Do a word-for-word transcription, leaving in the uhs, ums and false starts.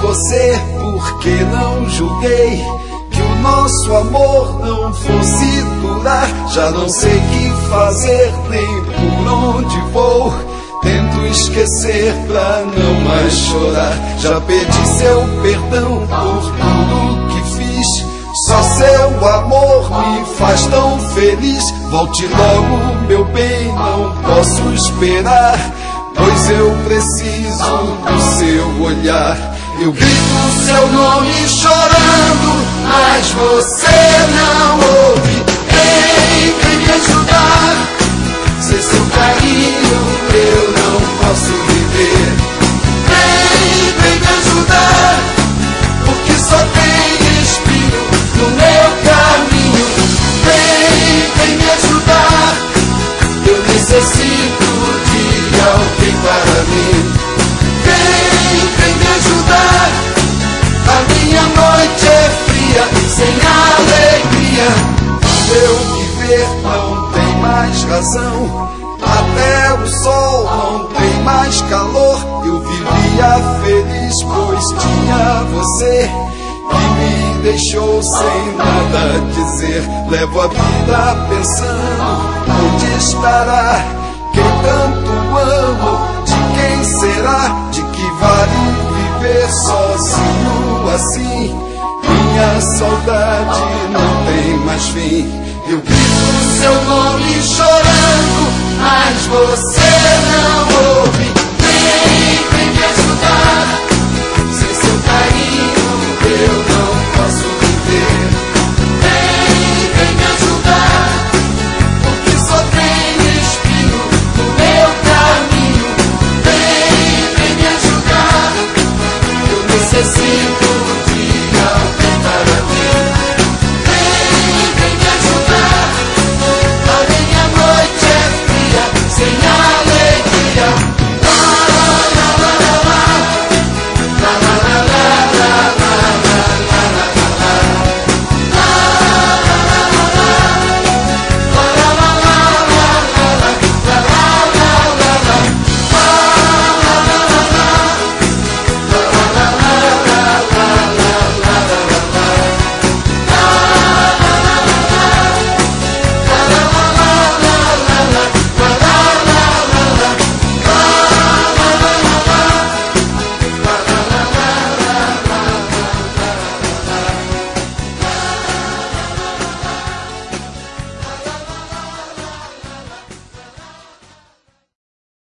você porque não julguei que o nosso amor não fosse durar. Já não sei o que fazer nem por onde vou. Tento esquecer pra não mais chorar. Já pedi seu perdão por tudo que fiz. Só seu amor me faz tão feliz. Volte logo, meu bem, não posso esperar, pois eu preciso do seu olhar. Eu grito seu nome chorando, mas você não ouve. Vem, vem me ajudar. Sem seu carinho eu não posso viver. Vem, vem me ajudar, porque só tem espinho no meu caminho. Vem, vem me ajudar. Eu necessito de alguém para mim. Vem, vem me ajudar. A minha noite é fria, sem alegria. Meu viver não tem mais razão. Até o sol não tem mais calor. Eu vivia feliz, pois tinha você, que me deixou sem nada dizer. Levo a vida pensando onde estará quem tanto amo. De quem será? De que vale viver sozinho assim? Minha saudade não tem mais fim. Eu grito seu nome chorando, mas você não